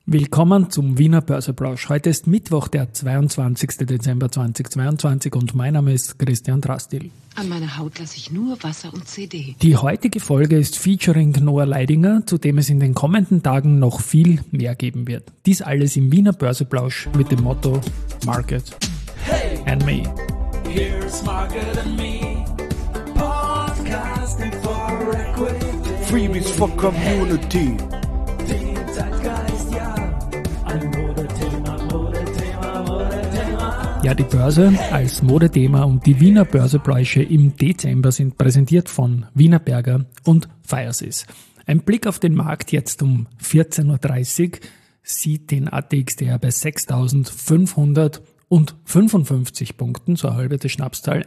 Willkommen zum Wiener Börseplausch. Heute ist Mittwoch, der 22. Dezember 2022 und mein Name ist Christian Drastil. An meiner Haut lasse ich nur Wasser und CD. Die heutige Folge ist featuring Noah Leidinger, zu dem es in den kommenden Tagen noch viel mehr geben wird. Dies alles im Wiener Börseplausch mit dem Motto Market and Me. Here's Market and Me, podcasting for equity. Freebies for Community. Den Zeitgeist, ja. Ein Modethema. Ja, die Börse als Modethema und die Wiener Börsepläusche im Dezember sind präsentiert von Wienerberger und Firesys. Ein Blick auf den Markt jetzt um 14.30 Uhr sieht den ATXDR bei 6.555 Punkten, so eine halbe Schnapszahl,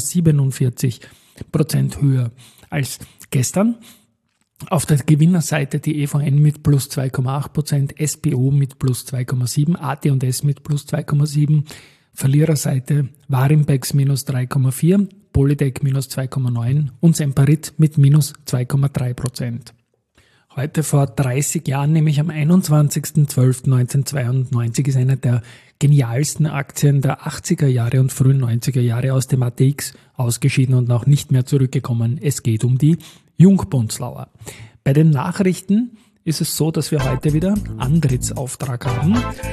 1,47% höher als gestern. Auf der Gewinnerseite die EVN mit plus 2,8%, SBO mit plus 2,7%, AT&S mit plus 2,7%, Verliererseite Warimpex minus 3,4%, Polytech minus 2,9% und Semperit mit minus 2,3%. Heute vor 30 Jahren, nämlich am 21.12.1992, ist eine der genialsten Aktien der 80er Jahre und frühen 90er Jahre aus dem ATX ausgeschieden und noch nicht mehr zurückgekommen. Es geht um die Jungbunzlauer. Bei den Nachrichten ist es so, dass wir heute wieder Antrittsauftrag haben.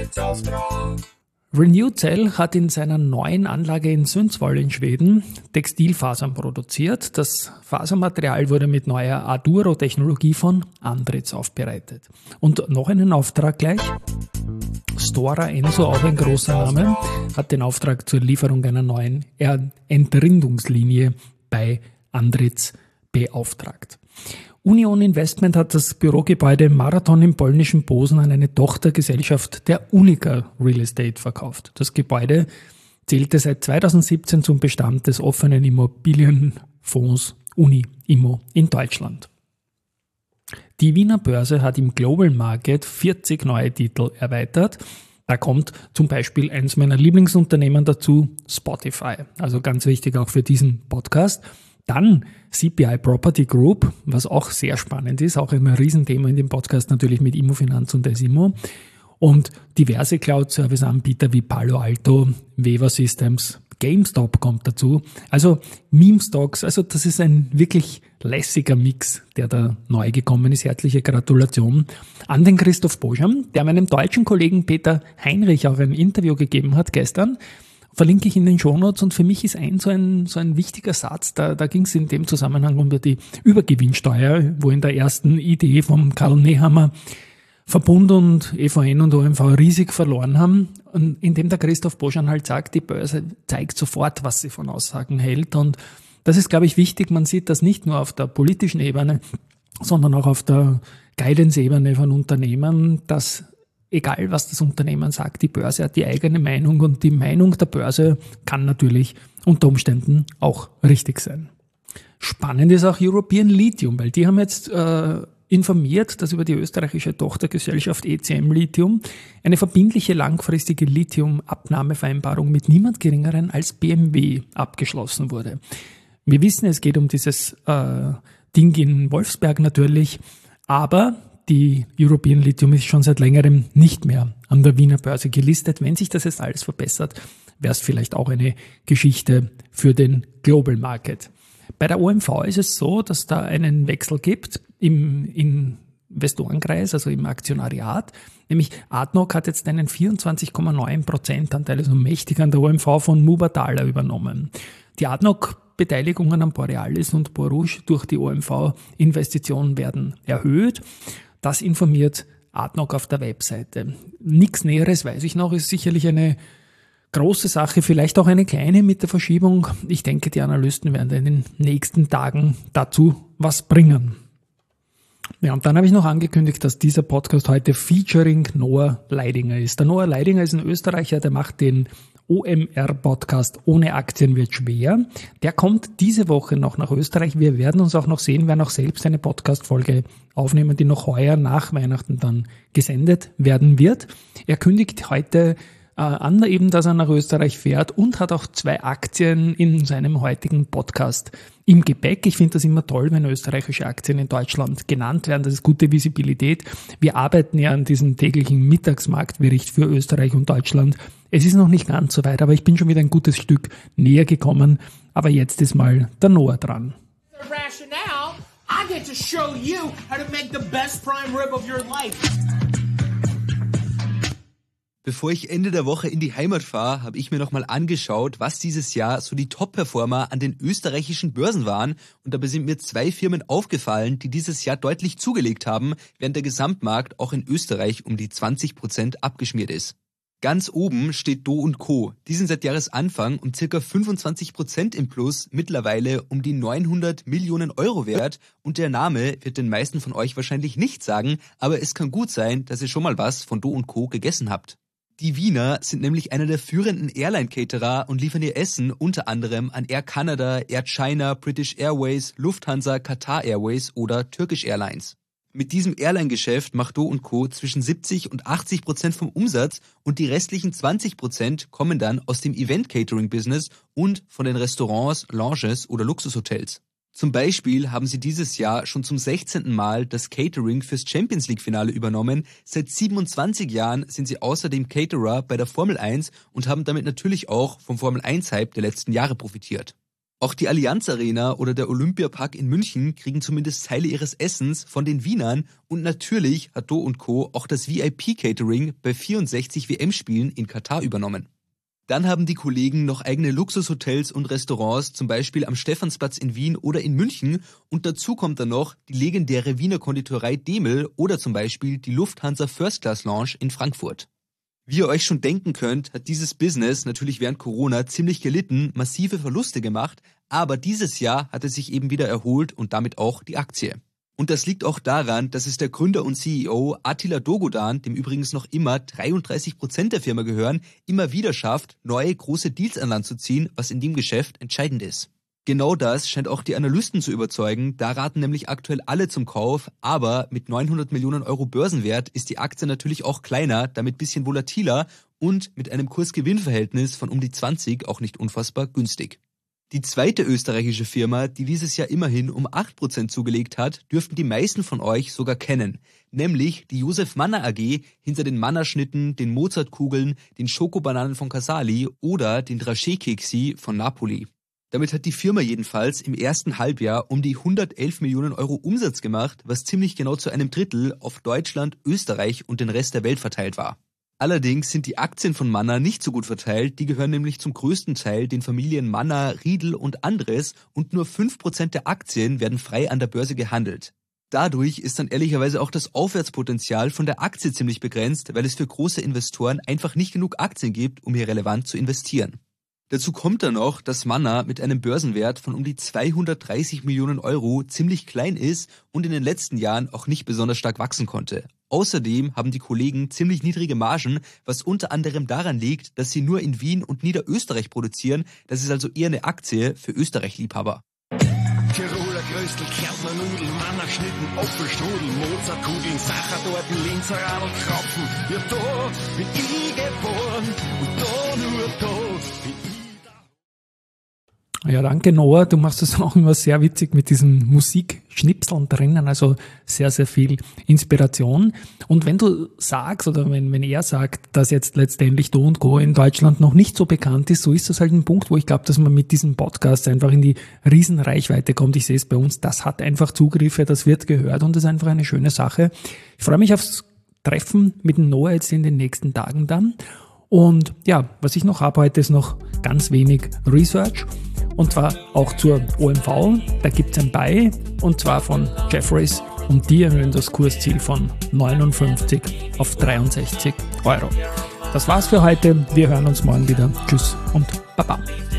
Renewcell hat in seiner neuen Anlage in Sundsvall in Schweden Textilfasern produziert. Das Fasermaterial wurde mit neuer Aduro-Technologie von Andritz aufbereitet. Und noch einen Auftrag gleich. Stora Enso, auch ein großer Name, hat den Auftrag zur Lieferung einer neuen Entrindungslinie bei Andritz beauftragt. Union Investment hat das Bürogebäude Marathon im polnischen Posen an eine Tochtergesellschaft der Unica Real Estate verkauft. Das Gebäude zählte seit 2017 zum Bestand des offenen Immobilienfonds Uni-Immo in Deutschland. Die Wiener Börse hat im Global Market 40 neue Titel erweitert. Da kommt zum Beispiel eins meiner Lieblingsunternehmen dazu, Spotify. Also ganz wichtig auch für diesen Podcast. Dann CPI Property Group, was auch sehr spannend ist, auch ein Riesenthema in dem Podcast natürlich mit Immofinanz und SIMO. Und diverse Cloud-Service-Anbieter wie Palo Alto, Veeva Systems, GameStop kommt dazu. Also Meme-Stocks, also das ist ein wirklich lässiger Mix, der da neu gekommen ist. Herzliche Gratulation an den Christoph Boscham, der meinem deutschen Kollegen Peter Heinrich auch ein Interview gegeben hat gestern. Verlinke ich in den Shownotes und für mich ist so ein wichtiger Satz, da ging es in dem Zusammenhang um die Übergewinnsteuer, wo in der ersten Idee vom Karl Nehammer Verbund und EVN und OMV riesig verloren haben und indem der Christoph Boschan halt sagt, die Börse zeigt sofort, was sie von Aussagen hält und das ist, glaube ich, wichtig. Man sieht das nicht nur auf der politischen Ebene, sondern auch auf der Guidance-Ebene von Unternehmen, dass egal, was das Unternehmen sagt, die Börse hat die eigene Meinung und die Meinung der Börse kann natürlich unter Umständen auch richtig sein. Spannend ist auch European Lithium, weil die haben jetzt informiert, dass über die österreichische Tochtergesellschaft ECM Lithium eine verbindliche langfristige Lithium-Abnahmevereinbarung mit niemand Geringeren als BMW abgeschlossen wurde. Wir wissen, es geht um dieses Ding in Wolfsberg natürlich, aber die European Lithium ist schon seit längerem nicht mehr an der Wiener Börse gelistet. Wenn sich das jetzt alles verbessert, wäre es vielleicht auch eine Geschichte für den Global Market. Bei der OMV ist es so, dass da einen Wechsel gibt im Investorenkreis, also im Aktionariat. Nämlich ADNOC hat jetzt einen 24,9% Anteil, also mächtig an der OMV von Mubadala übernommen. Die ADNOC-Beteiligungen an Borealis und Borouge durch die OMV-Investitionen werden erhöht. Das informiert ADNOC auf der Webseite. Nichts Näheres weiß ich noch, ist sicherlich eine große Sache, vielleicht auch eine kleine mit der Verschiebung. Ich denke, die Analysten werden in den nächsten Tagen dazu was bringen. Ja, und dann habe ich noch angekündigt, dass dieser Podcast heute featuring Noah Leidinger ist. Der Noah Leidinger ist ein Österreicher, der macht den OMR-Podcast Ohne Aktien wird schwer. Der kommt diese Woche noch nach Österreich. Wir werden uns auch noch sehen, werden auch selbst eine Podcast-Folge aufnehmen, die noch heuer nach Weihnachten dann gesendet werden wird. Er kündigt heute an, eben, dass er nach Österreich fährt und hat auch 2 Aktien in seinem heutigen Podcast im Gepäck. Ich finde das immer toll, wenn österreichische Aktien in Deutschland genannt werden. Das ist gute Visibilität. Wir arbeiten ja an diesem täglichen Mittagsmarktbericht für Österreich und Deutschland. Es ist noch nicht ganz so weit, aber ich bin schon wieder ein gutes Stück näher gekommen. Aber jetzt ist mal der Noah dran. Rationale, I get to show you how to make the best prime rib of your life. Bevor ich Ende der Woche in die Heimat fahre, habe ich mir nochmal angeschaut, was dieses Jahr so die Top-Performer an den österreichischen Börsen waren. Und dabei sind mir 2 Firmen aufgefallen, die dieses Jahr deutlich zugelegt haben, während der Gesamtmarkt auch in Österreich um die 20% abgeschmiert ist. Ganz oben steht Do & Co. Die sind seit Jahresanfang um ca. 25% im Plus, mittlerweile um die 900 Millionen Euro wert. Und der Name wird den meisten von euch wahrscheinlich nicht sagen, aber es kann gut sein, dass ihr schon mal was von Do & Co. gegessen habt. Die Wiener sind nämlich einer der führenden Airline-Caterer und liefern ihr Essen unter anderem an Air Canada, Air China, British Airways, Lufthansa, Qatar Airways oder Turkish Airlines. Mit diesem Airline-Geschäft macht Do & Co. zwischen 70% und 80% vom Umsatz und die restlichen 20% kommen dann aus dem Event-Catering-Business und von den Restaurants, Lounges oder Luxushotels. Zum Beispiel haben sie dieses Jahr schon zum 16. Mal das Catering fürs Champions-League-Finale übernommen. Seit 27 Jahren sind sie außerdem Caterer bei der Formel 1 und haben damit natürlich auch vom Formel 1-Hype der letzten Jahre profitiert. Auch die Allianz Arena oder der Olympiapark in München kriegen zumindest Teile ihres Essens von den Wienern und natürlich hat Do & Co. auch das VIP-Catering bei 64 WM-Spielen in Katar übernommen. Dann haben die Kollegen noch eigene Luxushotels und Restaurants, zum Beispiel am Stephansplatz in Wien oder in München. Und dazu kommt dann noch die legendäre Wiener Konditorei Demel oder zum Beispiel die Lufthansa First Class Lounge in Frankfurt. Wie ihr euch schon denken könnt, hat dieses Business natürlich während Corona ziemlich gelitten, massive Verluste gemacht, aber dieses Jahr hat es sich eben wieder erholt und damit auch die Aktie. Und das liegt auch daran, dass es der Gründer und CEO Attila Dogudan, dem übrigens noch immer 33% der Firma gehören, immer wieder schafft, neue große Deals an Land zu ziehen, was in dem Geschäft entscheidend ist. Genau das scheint auch die Analysten zu überzeugen, da raten nämlich aktuell alle zum Kauf, aber mit 900 Millionen Euro Börsenwert ist die Aktie natürlich auch kleiner, damit bisschen volatiler und mit einem Kurs-Gewinn-Verhältnis von um die 20 auch nicht unfassbar günstig. Die zweite österreichische Firma, die dieses Jahr immerhin um 8% zugelegt hat, dürften die meisten von euch sogar kennen, nämlich die Josef Manner AG hinter den Mannerschnitten, den Mozartkugeln, den Schokobananen von Casali oder den Dragé-Keksi von Napoli. Damit hat die Firma jedenfalls im ersten Halbjahr um die 111 Millionen Euro Umsatz gemacht, was ziemlich genau zu einem Drittel auf Deutschland, Österreich und den Rest der Welt verteilt war. Allerdings sind die Aktien von Manner nicht so gut verteilt, die gehören nämlich zum größten Teil den Familien Manner, Riedl und Andres und nur 5% der Aktien werden frei an der Börse gehandelt. Dadurch ist dann ehrlicherweise auch das Aufwärtspotenzial von der Aktie ziemlich begrenzt, weil es für große Investoren einfach nicht genug Aktien gibt, um hier relevant zu investieren. Dazu kommt dann noch, dass Manner mit einem Börsenwert von um die 230 Millionen Euro ziemlich klein ist und in den letzten Jahren auch nicht besonders stark wachsen konnte. Außerdem haben die Kollegen ziemlich niedrige Margen, was unter anderem daran liegt, dass sie nur in Wien und Niederösterreich produzieren. Das ist also eher eine Aktie für Österreich-Liebhaber. Tiroler Gröstel, Kärntner Nudeln, Mannerschnitten, Apfelstrudel, Mozartkugeln, Sachertorten, Linzer Radl, Krapfen. Ja, da bin ich geboren und da nur da bin ich. Ja, danke Noah, du machst es auch immer sehr witzig mit diesen Musikschnipseln drinnen, also sehr, sehr viel Inspiration. Und wenn du sagst, oder wenn er sagt, dass jetzt letztendlich Do & Co. in Deutschland noch nicht so bekannt ist, so ist das halt ein Punkt, wo ich glaube, dass man mit diesem Podcast einfach in die Riesenreichweite kommt. Ich sehe es bei uns, das hat einfach Zugriffe, das wird gehört und das ist einfach eine schöne Sache. Ich freue mich aufs Treffen mit dem Noah jetzt in den nächsten Tagen dann. Und ja, was ich noch habe heute ist noch ganz wenig Research. Und zwar auch zur OMV, da gibt es ein Buy, und zwar von Jefferies, und die erhöhen das Kursziel von 59 auf 63 Euro. Das war's für heute, wir hören uns morgen wieder. Tschüss und Baba.